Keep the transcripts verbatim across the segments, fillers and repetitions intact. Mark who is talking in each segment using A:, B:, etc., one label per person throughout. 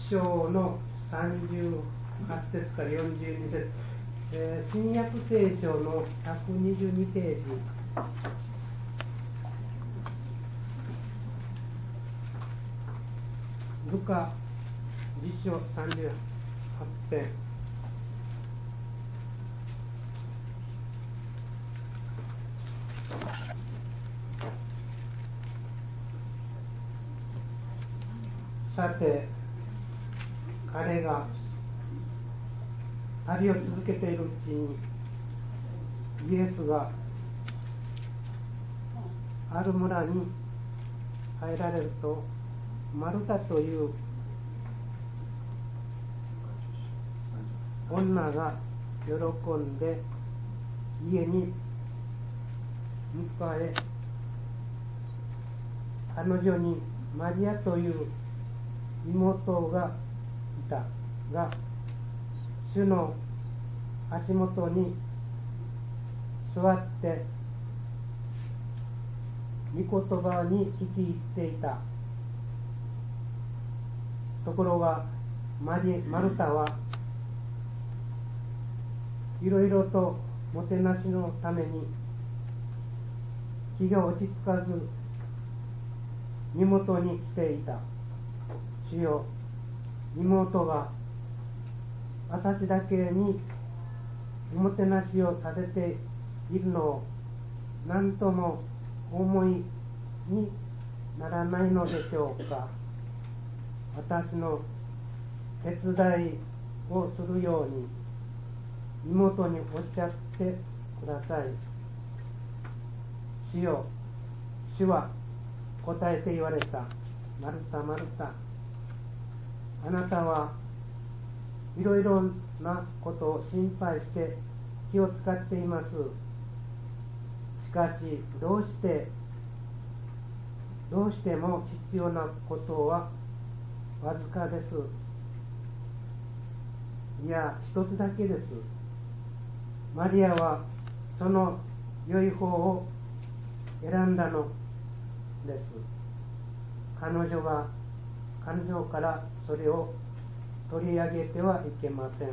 A: 章のさんじゅうはち節からよんじゅうに節、えー、新約聖書のひゃくにじゅうにページ、ルカじゅっ章さんじゅうはち編、さて彼が旅を続けているうちにイエスがある村に入られると、マルタという女が喜んで家に迎え、彼女にマリアという妹がいたが、主の足元に座って御言葉に聞き入っていた。ところがマリマルタはいろいろともてなしのために気が落ち着かず身元に来ていた。主よ、妹が私だけにおもてなしをさせているのを何ともお思いにならないのでしょうか。私の手伝いをするように妹におっしゃってください。主よ、主は答えて言われた。マルタ、マルタ、あなたはいろいろなことを心配して気を使っています。しかしどうしてどうしても必要なことはわずかです。いや、一つだけです。マリアはその良い方を選んだのです。彼女が彼女からそれを取り上げてはいけません。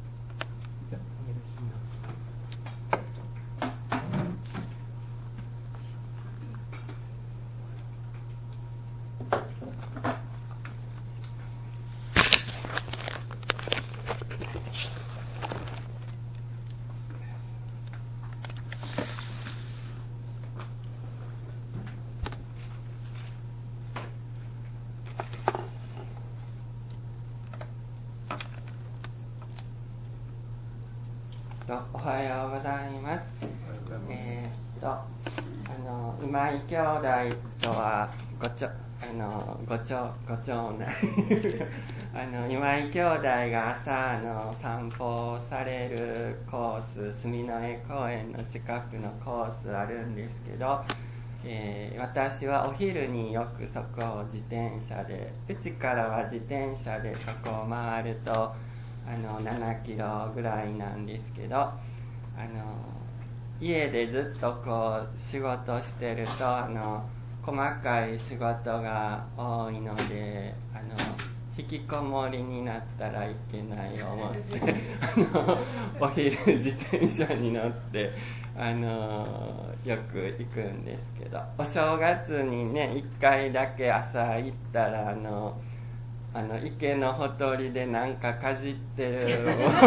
B: おはようございます。えー、っとあの今井兄弟とはごちょあのご長ご長男あの今井兄弟が朝あの散歩されるコース、住之江公園の近くのコースあるんですけど、えー、私はお昼によくそこを自転車で、うちからは自転車でそこを回るとあのななキロぐらいなんですけど、あの家でずっとこう仕事してるとあの細かい仕事が多いので、あの引きこもりになったらいけない思ってあのお昼自転車に乗ってあのよく行くんですけど、お正月にねいっかいだけ朝行ったらあのあの池のほとりでなんかかじってる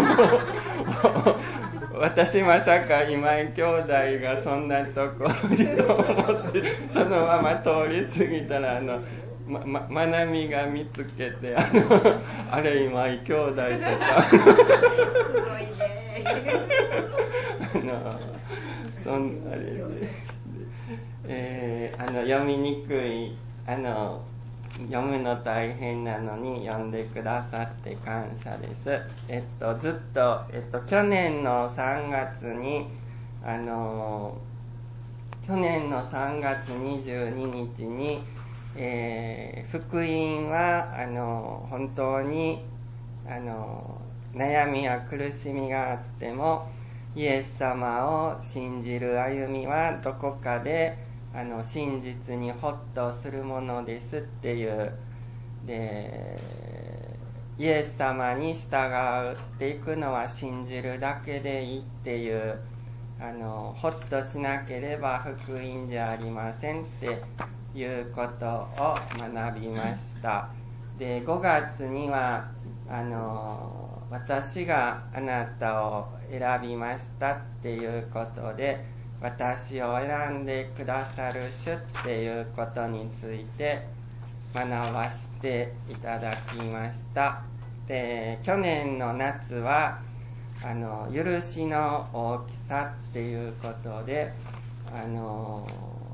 B: 私まさか今井兄弟がそんなところにと思ってそのまま通り過ぎたらあのま、ま、まなみが見つけてあのあれ今井兄弟とかすごいねあのそんあれで、えー、あの読みにくいあの読むの大変なのに読んでくださって感謝です。えっとずっとえっと去年のさんがつにあの去年のさんがつにじゅうににちに、えー、福音はあの本当にあの悩みや苦しみがあってもイエス様を信じる歩みはどこかであの真実にホッとするものですっていうでイエス様に従っていくのは信じるだけでいいっていうあのほっとしなければ福音じゃありませんっていうことを学びました。でごがつにはあの私があなたを選びましたっていうことで、私を選んでくださる主っていうことについて学ばせていただきました。で去年の夏はあの許しの大きさっていうことで、あの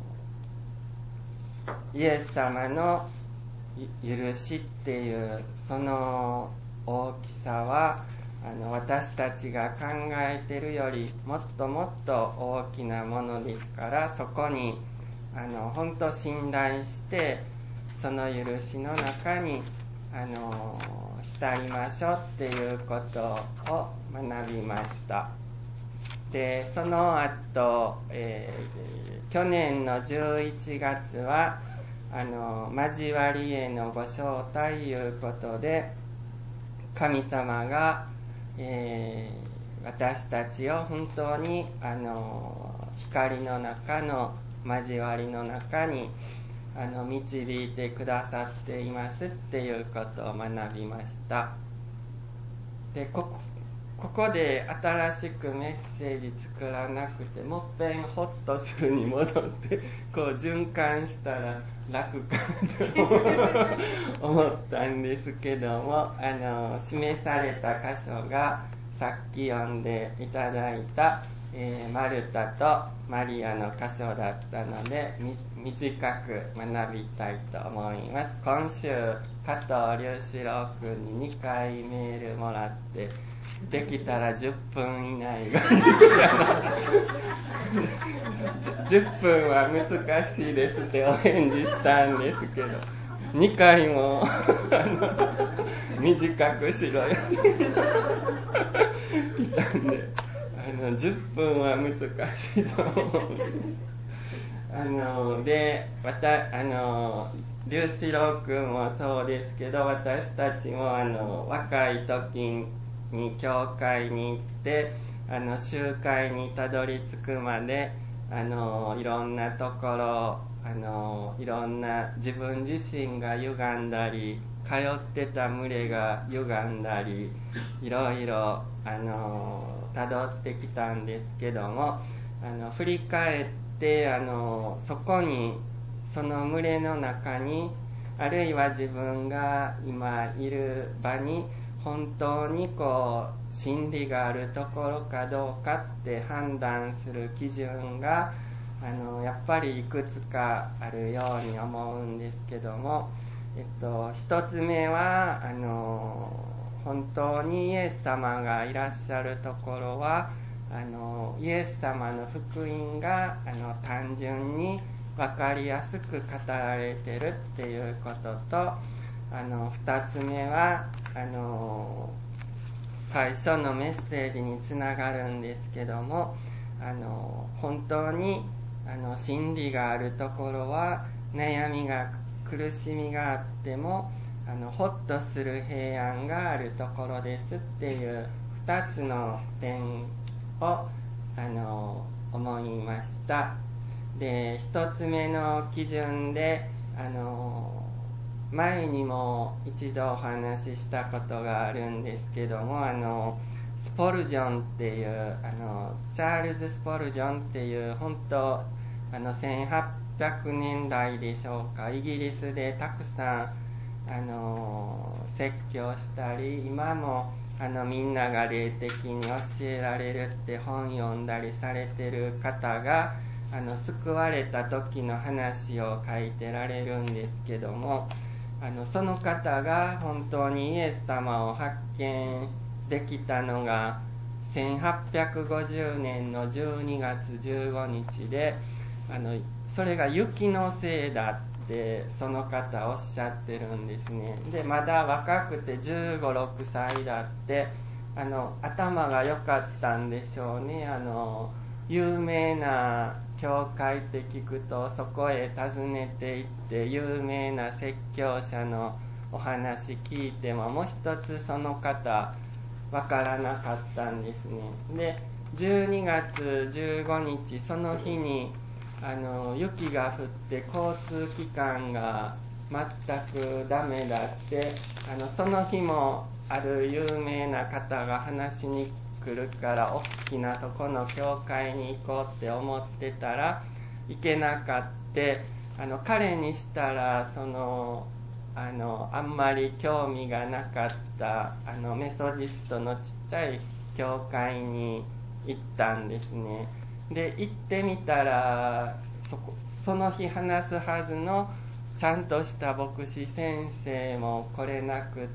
B: イエス様の許しっていうその大きさはあの私たちが考えているよりもっともっと大きなものですから、そこにあの本当信頼してその許しの中にあの浸りましょうっていうことを学びました。でその後、えー、去年のじゅういちがつはあの交わりへのご招待いうことで、神様が、えー、私たちを本当にあの光の中の交わりの中にあの導いてくださっていますっていうことを学びました。で こ, ここで新しくメッセージ作らなくて、もっぺんホッとするに戻ってこう循環したら楽かと思ったんですけども、あの示された箇所がさっき読んでいただいた、えー、マルタとマリアの箇所だったので短く学びたいと思います。今週加藤隆志郎君ににかいメールもらって、できたらじゅっぷん以内がじゅっぷんは難しいですってお返事したんですけど、にかいも短くしろよって来たんで、あのじゅっぷんは難しいと思うんです。あのでまたあの隆志郎君もそうですけど、私たちもあの若い時に教会に行ってあの集会にたどり着くまであのいろんなところあのいろんな自分自身が歪んだり、通ってた群れが歪んだり、いろいろあのたどってきたんですけども、あの振り返ってあのそこにその群れの中に、あるいは自分が今いる場に本当にこう真理があるところかどうかって判断する基準があのやっぱりいくつかあるように思うんですけども、えっと、一つ目はあの本当にイエス様がいらっしゃるところはあのイエス様の福音があの単純に分かりやすく語られてるっていうことと、あの二つ目はあの最初のメッセージにつながるんですけども、あの本当にあの真理があるところは悩みが苦しみがあってもあのほっとする平安があるところですっていう二つの点をあの思いました。で一つ目の基準であの前にも一度お話ししたことがあるんですけども、あのスポルジョンっていうあのチャールズ・スポルジョンっていう本当あのせんはっぴゃくねんだいでしょうか、イギリスでたくさんあの説教したり、今もあのみんなが霊的に教えられるって本読んだりされてる方があの救われた時の話を書いてられるんですけども、あのその方が本当にイエス様を発見できたのがせんはっぴゃくごじゅうねんのじゅうにがつじゅうごにちで、あのそれが雪のせいだってその方おっしゃってるんですね。でまだ若くてじゅうご、ろくさいだって、あの頭が良かったんでしょうね。あの有名な教会って聞くとそこへ訪ねて行って有名な説教者のお話聞いてももう一つその方わからなかったんですね。でじゅうにがつじゅうごにちその日にあの雪が降って交通機関が全くダメだって、あのその日もある有名な方が話しに来るから大きなそこの教会に行こうって思ってたら行けなかって、あの彼にしたらそのあのあんまり興味がなかったあのメソジストのちっちゃい教会に行ったんですね。で行ってみたら そ, こその日話すはずのちゃんとした牧師先生も来れなくって、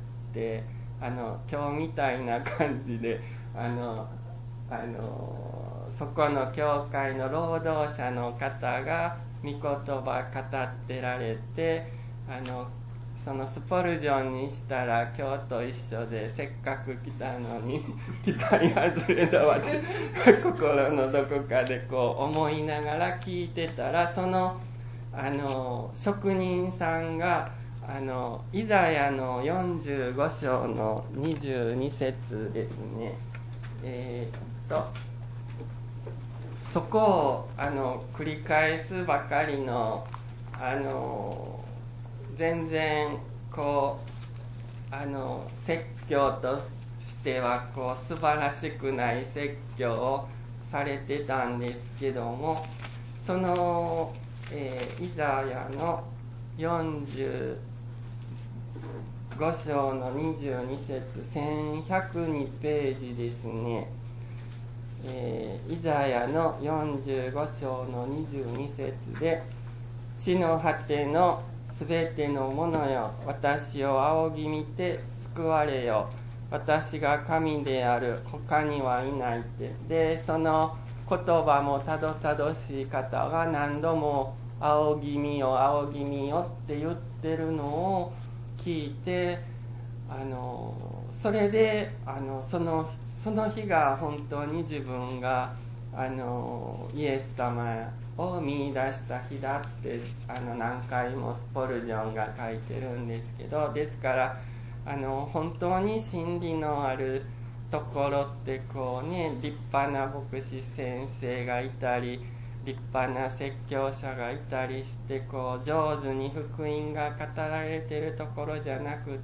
B: あの今日みたいな感じであのあのそこの教会の労働者の方が御言葉語ってられて、あのそのスポルジョンにしたら今日と一緒でせっかく来たのに期待外れだわって心のどこかでこう思いながら聞いてたら、そのあの職人さんがあのイザヤのよんじゅうごしょうのにじゅうにせつですね。えー、っとそこをあの繰り返すばかりのあの全然こうあの説教としてはこう素晴らしくない説教をされてたんですけども、その、えー、イザヤのよんじゅうごしょうのにじゅうにせつせんひゃくにページですね。えー、イザヤのよんじゅうごしょうのにじゅうにせつで、地の果てのすべてのものよ、私を仰ぎ見て救われよ、私が神である、他にはいないって。でその言葉もたどたどしい方が何度も仰ぎ見よ仰ぎ見よって言ってるのを聞いて、あのそれであのそのその日が本当に自分があのイエス様を見出した日だってあの何回もスポルジョンが書いてるんですけど、ですからあの本当に真理のあるところってこうね、立派な牧師先生がいたり立派な説教者がいたりして、こう上手に福音が語られてるところじゃなくって、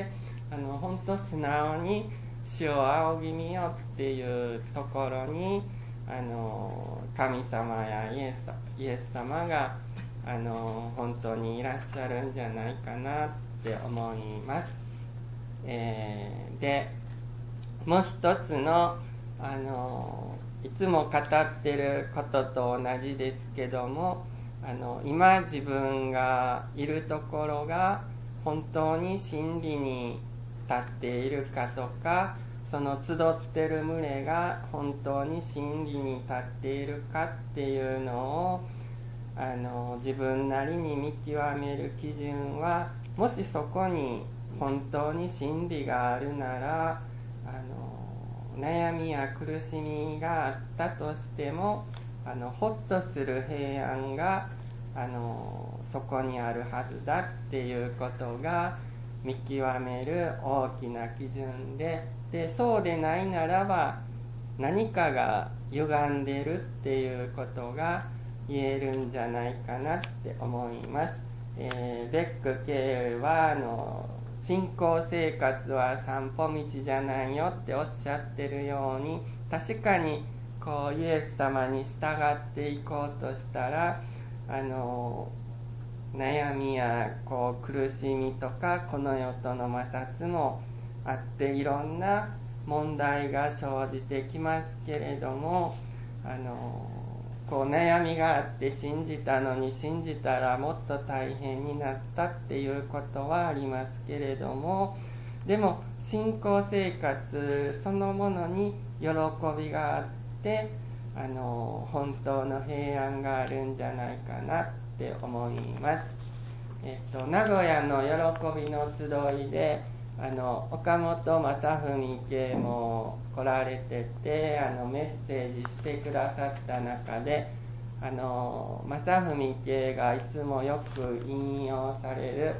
B: あの本当素直に主を仰ぎ見よっていうところにあの神様やイエス、イエス様があの本当にいらっしゃるんじゃないかなって思います。えー、でもう一つのあのいつも語ってることと同じですけども、あの今自分がいるところが本当に真理に立っているかとか、その集ってる群れが本当に真理に立っているかっていうのをあの自分なりに見極める基準は、もしそこに本当に真理があるなら、あの悩みや苦しみがあったとしてもあのほっとする平安があのそこにあるはずだっていうことが見極める大きな基準で、でそうでないならば何かが歪んでるっていうことが言えるんじゃないかなって思います。えー、ベック系はあの信仰生活は散歩道じゃないよっておっしゃってるように、確かにこうイエス様に従っていこうとしたらあの悩みやこう苦しみとかこの世との摩擦もあって、いろんな問題が生じてきますけれども、あのこう悩みがあって信じたのに信じたらもっと大変になったっていうことはありますけれども、でも信仰生活そのものに喜びがあってあの本当の平安があるんじゃないかなって思います。えっと、名古屋の喜びの集いであの岡本正文家も来られててあのメッセージしてくださった中で、あの正文家がいつもよく引用される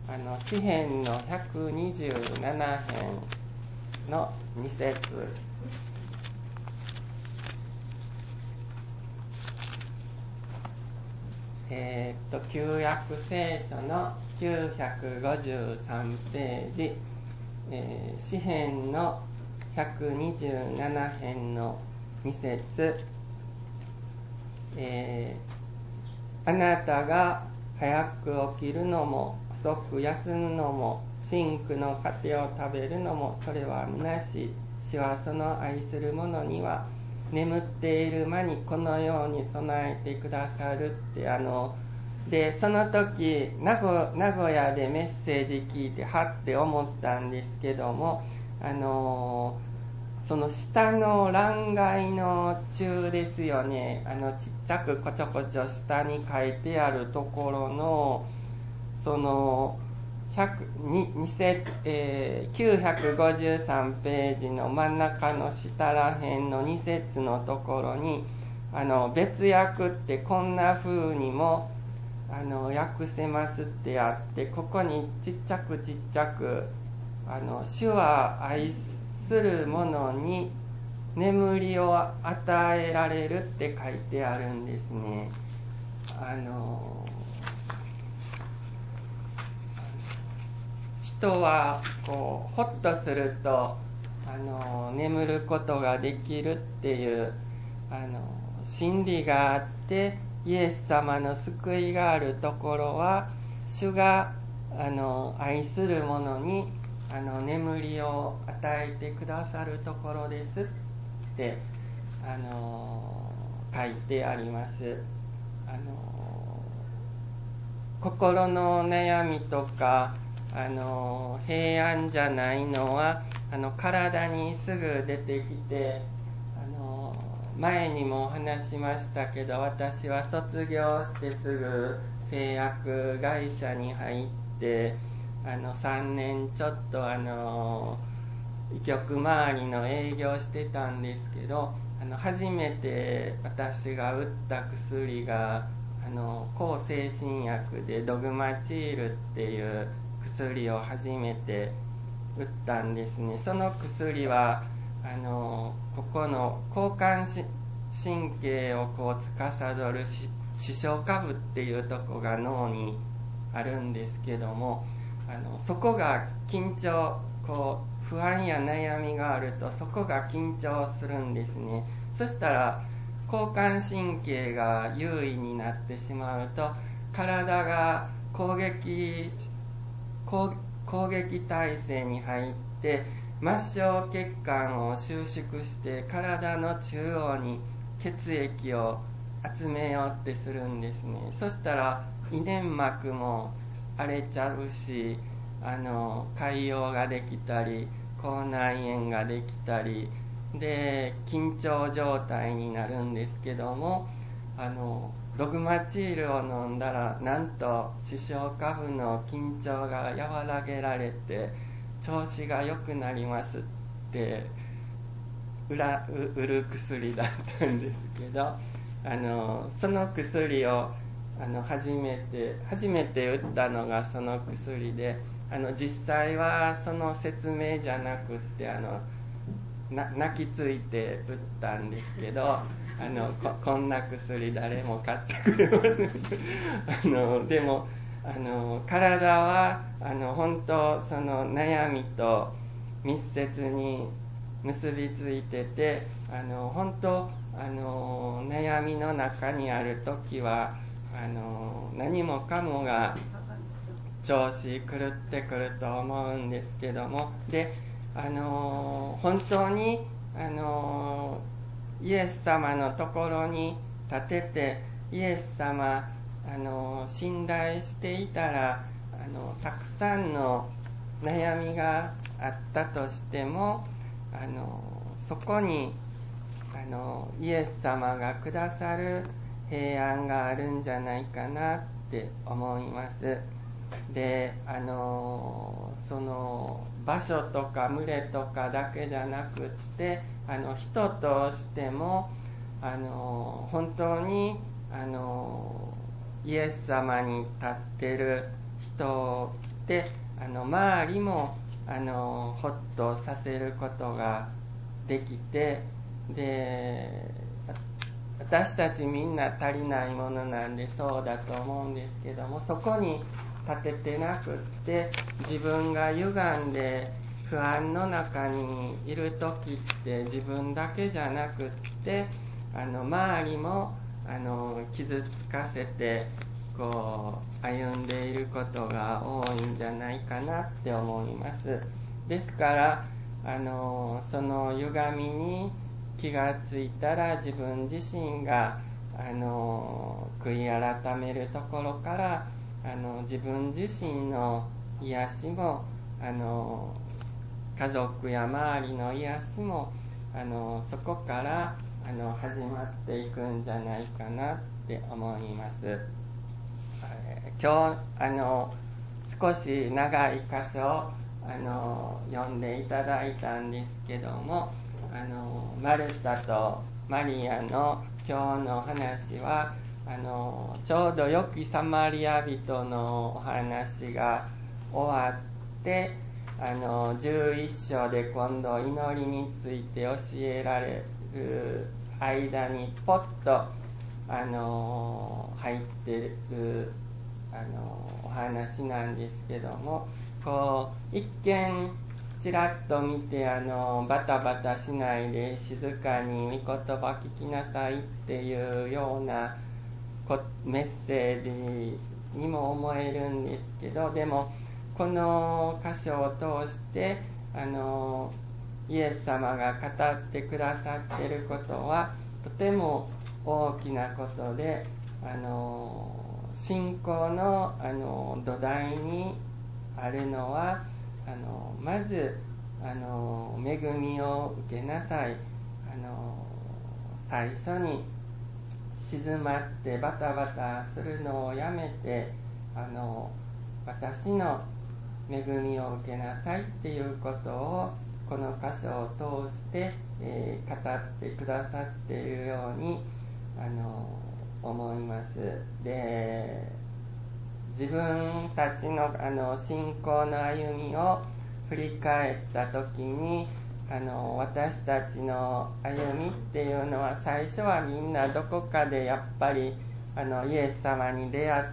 B: あの詩編のひゃくにじゅうなな編のに節、えー、っと旧約聖書のきゅうひゃくごじゅうさんページ、えー、詩編のひゃくにじゅうなな編のに節、えー、あなたが早く起きるのも遅く休むのも真紅の糧を食べるのもそれは虚し、主はその愛する者には眠っている間にこのように備えてくださるって、あのでその時名古、名古屋でメッセージ聞いてはって思ったんですけども、あのその下の欄外の中ですよね、あのちっちゃくこちょこちょ下に書いてあるところのそのに節、えー、きゅうひゃくごじゅうさんページの真ん中の下らへんのに節のところに、あの別訳ってこんな風にもあの訳せますってあって、ここにちっちゃくちっちゃくあの主は愛する者に眠りを与えられるって書いてあるんですね。あの人はこうほっとするとあの眠ることができるっていうあの真理があって、イエス様の救いがあるところは主があの愛する者にあの眠りを与えてくださるところですってあの書いてあります。あの心の悩みとかあの平安じゃないのはあの体にすぐ出てきて、あの前にも話しましたけど、私は卒業してすぐ製薬会社に入ってあのさんねんちょっとあの医局周りの営業してたんですけど、あの初めて私が打った薬があの抗精神薬でドグマチールっていう薬を初めて打ったんですね。その薬はあのここの交感神経をこう司る視床下部っていうとこが脳にあるんですけども、あのそこが緊張、こう不安や悩みがあるとそこが緊張するんですね。そしたら交感神経が優位になってしまうと体が攻撃攻攻撃態勢に入って末梢血管を収縮して体の中央に血液を集めようってするんですね。そしたら胃粘膜も荒れちゃうし、あの潰瘍ができたり口内炎ができたりで緊張状態になるんですけども、あのログマチールを飲んだらなんと視床下部の緊張が和らげられて調子が良くなりますって売ら売る薬だったんですけど、あのその薬をあの初めて初めて打ったのがその薬で、あの実際はその説明じゃなくってあのな泣きついて打ったんですけど、あの こ, こんな薬誰も買ってくれませんあのでもあの体はあの本当その悩みと密接に結びついてて、あの本当あの悩みの中にある時はあの何もかもが調子狂ってくると思うんですけども、であの本当にあのイエス様のところに立ててイエス様あの信頼していたら、あのたくさんの悩みがあったとしてもあのそこにあのイエス様がくださる平安があるんじゃないかなって思います。であのその場所とか群れとかだけじゃなくってあの人としてもあの本当にあのイエス様に立ってる人 、あの周りもあのほっとさせることができて、で私たちみんな足りないものなんでそうだと思うんですけども、そこに立ててなくって、自分が歪んで不安の中にいる時って自分だけじゃなくって、あの周りもあの傷つかせてこう歩んでいることが多いんじゃないかなって思います。ですからあのその歪みに気がついたら、自分自身があの悔い改めるところから、あの自分自身の癒しも、あの家族や周りの癒しも、あのそこからあの始まっていくんじゃないかなって思います。今日あの少し長い箇所をあの読んでいただいたんですけども、あのマルタとマリアの今日の話は、あのちょうど良きサマリア人のお話が終わって、あのじゅういっ章で今度祈りについて教えられる間にポッとあの入っているあのお話なんですけども、こう一見ちらっと見て、あのバタバタしないで静かに御言葉聞きなさいっていうようなメッセージにも思えるんですけど、でもこの箇所を通してあのイエス様が語ってくださっていることはとても大きなことで、あの信仰のあの土台にあるのは、あのまずあの恵みを受けなさい。あの最初に静まってバタバタするのをやめて、あの私の恵みを受けなさいっていうことをこの箇所を通して、えー、語ってくださっているようにあの思います。で、自分たちのあの信仰の歩みを振り返った時に、あの私たちの歩みっていうのは、最初はみんなどこかでやっぱりあのイエス様に出会った、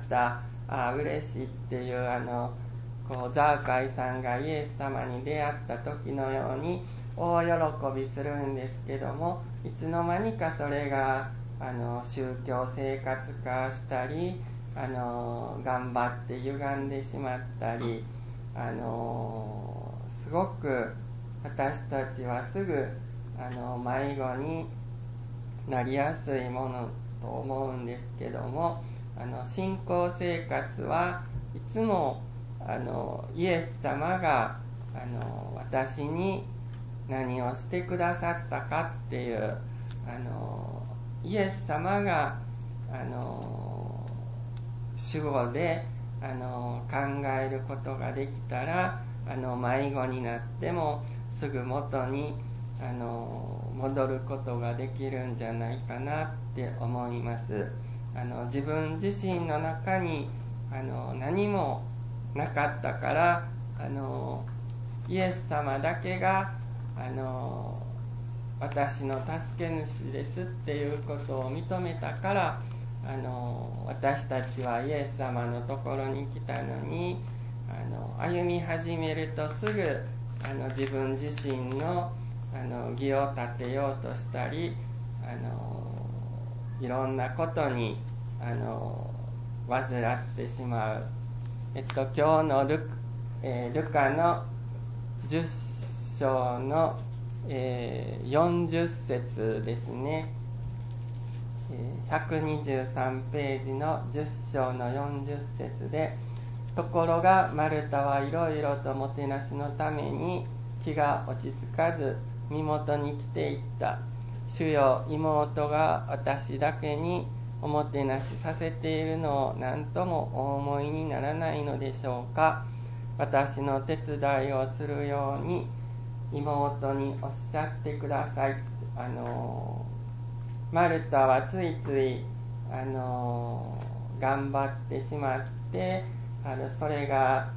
B: あ嬉しいっていう、あのこうザーカイさんがイエス様に出会った時のように大喜びするんですけども、いつの間にかそれがあの宗教生活化したり、あの頑張って歪んでしまったり、あのすごく私たちはすぐあの迷子になりやすいものと思うんですけども、あの信仰生活はいつもあのイエス様があの私に何をしてくださったかっていう、あのイエス様があの主語であの考えることができたら、あの迷子になってもすぐ元にあの戻ることができるんじゃないかなって思います。あの自分自身の中にあの何もなかったから、あのイエス様だけがあの私の助け主ですっていうことを認めたから、あの私たちはイエス様のところに来たのに、あの歩み始めるとすぐあの自分自身のあの義を立てようとしたり、あのいろんなことにあの患ってしまう。えっと今日の ル,、えー、ルカのじゅっ章の、えー、よんじゅっ節ですね。ひゃくにじゅうさんページのじゅっ章のよんじゅっ節で、ところがマルタはいろいろともてなしのために気が落ち着かず身元に来ていった。主よ、妹が私だけにおもてなしさせているのを何ともお思いにならないのでしょうか。私の手伝いをするように妹におっしゃってください。あのマルタはついついあの頑張ってしまって、あのそれが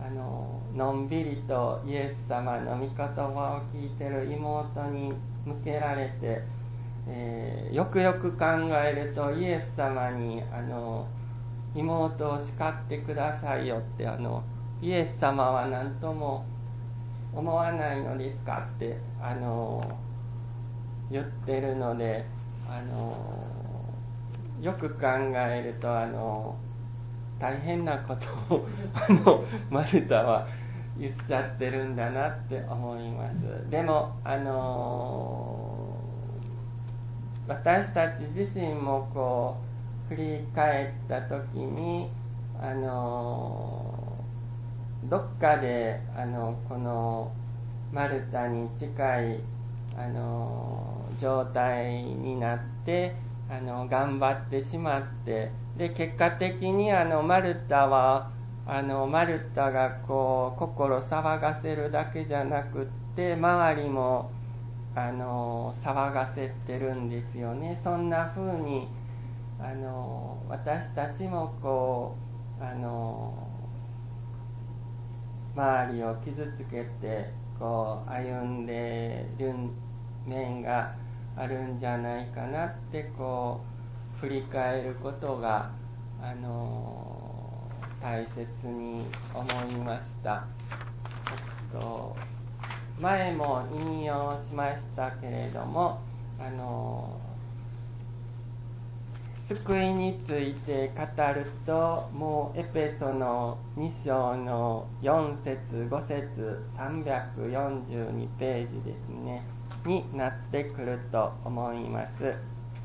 B: あののんびりとイエス様の御言葉を聞いてる妹に向けられて、えー、よくよく考えるとイエス様にあの妹を叱ってくださいよってあのイエス様は何とも思わないのですかってあの言ってるので、あのよく考えるとあの大変なことをあのマルタは言っちゃってるんだなって思います。でもあの私たち自身もこう振り返った時にあのどっかであのこのマルタに近いあの状態になってあの頑張ってしまって、で結果的にあのマルタはあのマルタがこう心騒がせるだけじゃなくって周りもあの騒がせてるんですよね。そんな風にあの私たちもこうあの周りを傷つけてこう歩んでる面があるんじゃないかなってこう振り返ることがあの大切に思いました。えっと前も引用しましたけれども、あの救いについて語るともうエペソのに章のよん節ご節さんびゃくよんじゅうにページですねになってくると思います。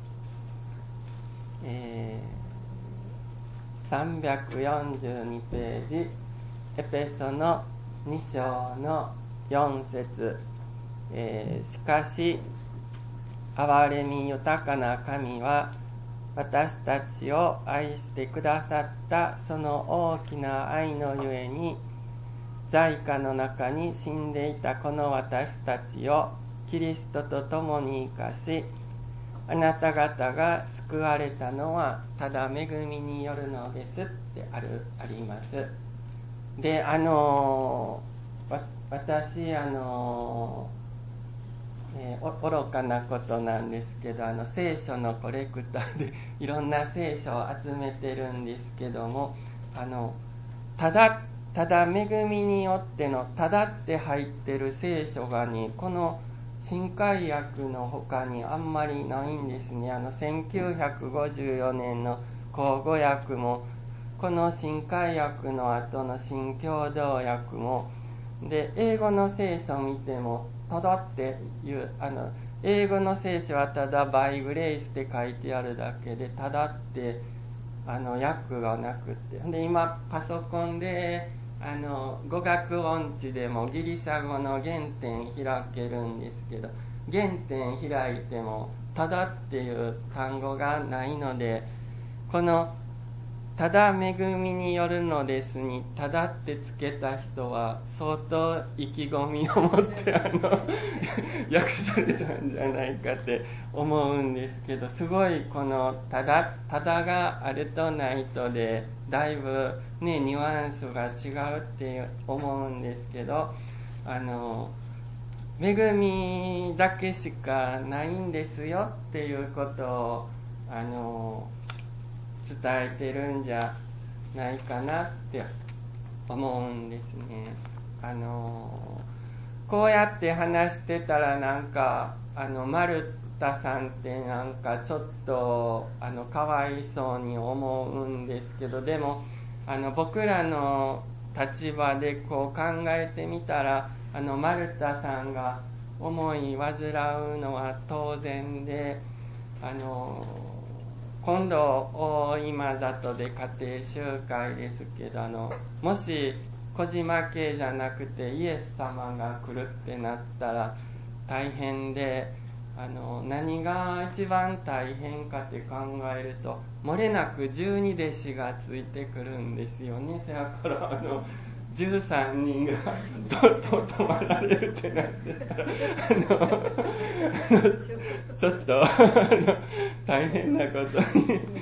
B: えー、さんびゃくよんじゅうにページエペソのに章のよん節、えー、しかし憐れみ豊かな神は私たちを愛してくださったその大きな愛のゆえに罪禍の中に死んでいたこの私たちをキリストと共に生かし、あなた方が救われたのはただ恵みによるのですってあるあります。で、あのわ私あのえー、愚かなことなんですけど、あの聖書のコレクターでいろんな聖書を集めてるんですけども、あのただただ恵みによってのただって入ってる聖書がね、この新海訳の他にあんまりないんですね。あのせんきゅうひゃくごじゅうよねんの口語訳もこの新海訳の後の新共同訳もで、英語の聖書を見てもただっていうあの英語の聖書はただバイグレイスって書いてあるだけで、ただってあの訳がなくて、で今パソコンであの語学音痴でもギリシャ語の原点開けるんですけど、原点開いてもただっていう単語がないので、このただ恵みによるのですにただってつけた人は相当意気込みを持ってあの訳されたんじゃないかって思うんですけど、すごいこのただただがあるとないとでだいぶねニュアンスが違うって思うんですけど、あの恵みだけしかないんですよっていうことをあの伝えてるんじゃないかなって思うんですね。あのこうやって話してたらなんかあのマルタさんってなんかちょっとあのかわいそうに思うんですけど、でもあの僕らの立場でこう考えてみたら、あのマルタさんが思い煩うのは当然で、あの今度大今里で家庭集会ですけど、あのもし小島家じゃなくてイエス様が来るってなったら大変で、あの何が一番大変かって考えると漏れなくじゅうに弟子がついてくるんですよね。そやからあのじゅうさんにんがそうそう泊まられるってなってたらあのちょっとあの大変なことに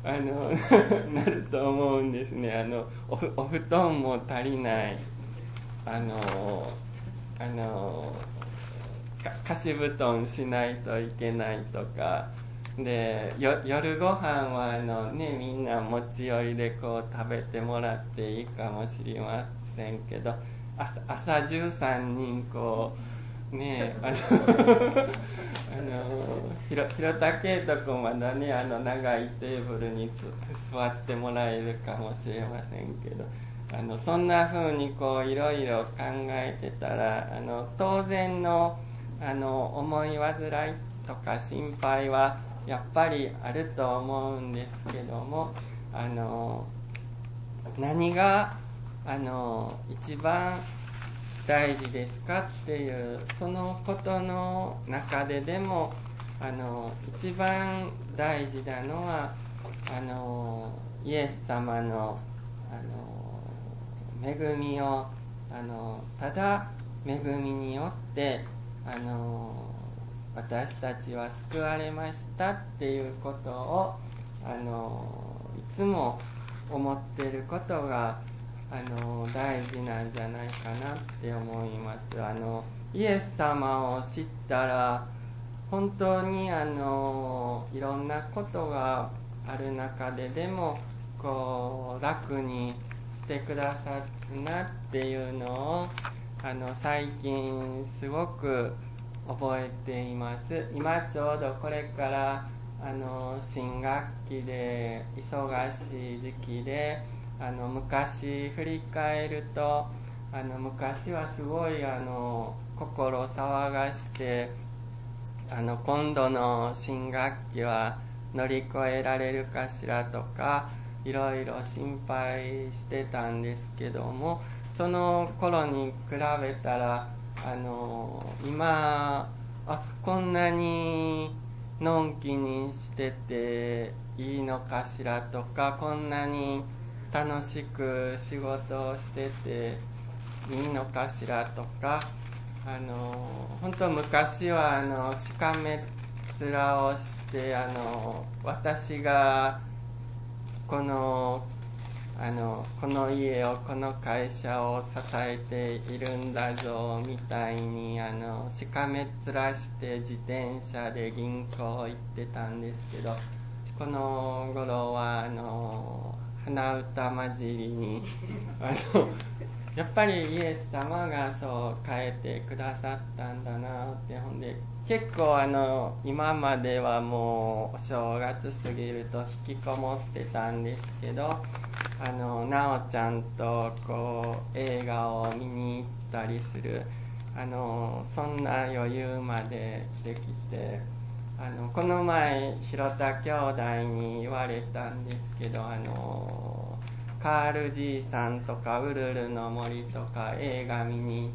B: あのなると思うんですね。あの お, お布団も足りない、あのあの貸し布団しないといけないとかで、よ夜ご飯はあの、ね、みんな持ち寄りでこう食べてもらっていいかもしれませんけど、朝, 朝じゅうさんにんこうねあのあのひろひろたけいとこまだね、あの長いテーブルに座ってもらえるかもしれませんけど、あのそんな風にこういろいろ考えてたら、あの当然のあの思い煩いとか心配はやっぱりあると思うんですけども、あの何があの一番大事ですかっていうそのことの中ででも、あの一番大事なのはあのイエス様のあの恵みを、あのただ恵みによってあの私たちは救われましたっていうことをあのいつも思っていることがあの大事なんじゃないかなって思います。あのイエス様を知ったら本当にあのいろんなことがある中ででもこう楽にしてくださるなっていうのをあの最近すごく覚えています。今ちょうどこれからあの新学期で忙しい時期で、あの昔振り返ると、あの昔はすごいあの心騒がしてあの今度の新学期は乗り越えられるかしらとかいろいろ心配してたんですけども、その頃に比べたらあの今あこんなにのんきにしてていいのかしらとか、こんなに楽しく仕事をしてていいのかしらとか、あの本当昔はあのしかめっ面をしてあの私がこのあのこの家をこの会社を支えているんだぞみたいにあのしかめっ面して自転車で銀行行ってたんですけど、この頃はあの鼻歌混じりにあのやっぱりイエス様がそう変えてくださったんだなって。ほんで結構あの今まではもうお正月過ぎると引きこもってたんですけど、あのなおちゃんとこう映画を見に行ったりする、あのそんな余裕までできて、あのこの前広田兄弟に言われたんですけど、あのカールじいさんとかウルルの森とか映画見に行って、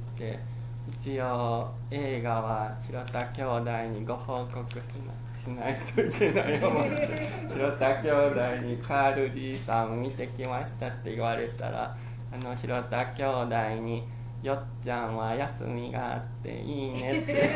B: 一応映画は広田兄弟にご報告しな, しないといけない思って広田兄弟にカールじいさん見てきましたって言われたら、あの広田兄弟によっちゃんは休みがあっていいねって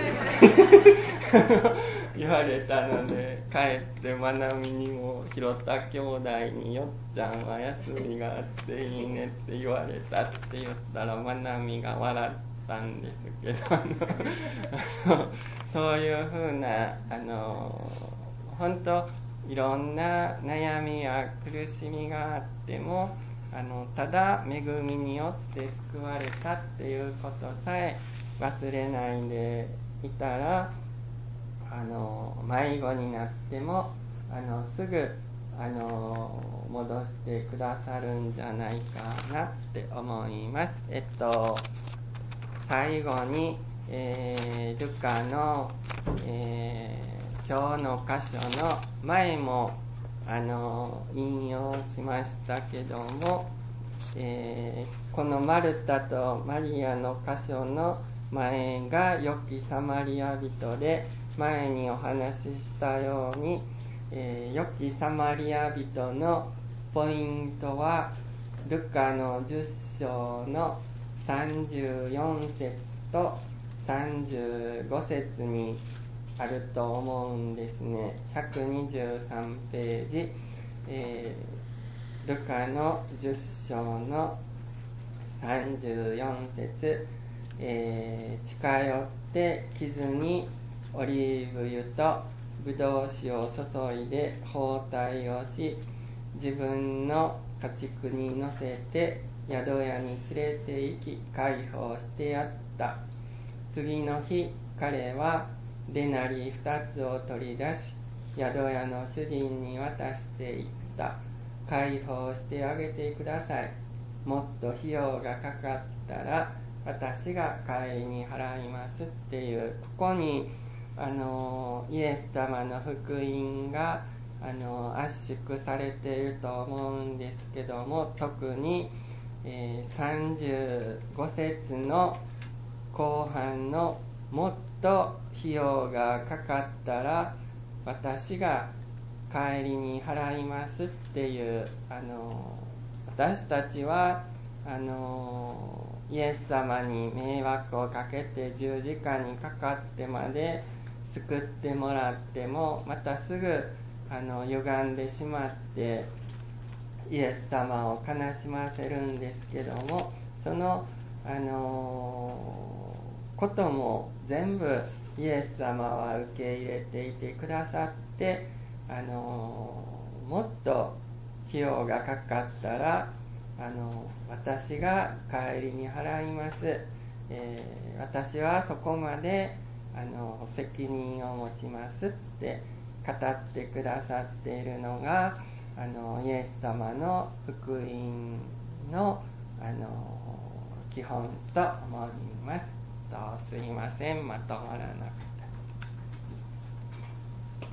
B: 言われたので、帰ってまなみにも広田兄弟によっちゃんは休みがあっていいねって言われたって言ったら、まなみが笑ったんですけど、あのそういうふうなあの本当いろんな悩みや苦しみがあっても、あのただ恵みによって救われたっていうことさえ忘れないでいたら、あの迷子になってもあのすぐあの戻してくださるんじゃないかなって思います。えっと最後に、えー、ルカの、えー、今日の箇所の前もあの引用しましたけども、えー、このマルタとマリアの箇所の前が良きサマリア人で、前にお話ししたように、えー、良きサマリア人のポイントはルカのじゅっ章のさんじゅうよん節とさんじゅうご節にあると思うんですね。ひゃくにじゅうさんページ、 えー、ルカのじゅっ章のさんじゅうよん節、えー、近寄って傷にオリーブ油とブドウ酒を注いで包帯をし、自分の家畜に乗せて宿屋に連れて行き解放してやった。次の日、彼はデナリ二つを取り出し、宿屋の主人に渡していった。解放してあげてください。もっと費用がかかったら私が帰りに払いますっていう、ここにあのイエス様の福音があの圧縮されていると思うんですけども、特に、えー、さんじゅうご節の後半のもっと費用がかかったら私が帰りに払いますっていう、あの私たちはあのイエス様に迷惑をかけて十字架にかかってまで救ってもらっても、またすぐあの歪んでしまってイエス様を悲しませるんですけども、その、あのー、ことも全部イエス様は受け入れていてくださって、あのー、もっと費用がかかったら、あのー、私が帰りに払います、えー、私はそこまで、あのー、責任を持ちますって語ってくださっているのがあのイエス様の福音の、あの基本と思います。とすいません、まとまらなくて。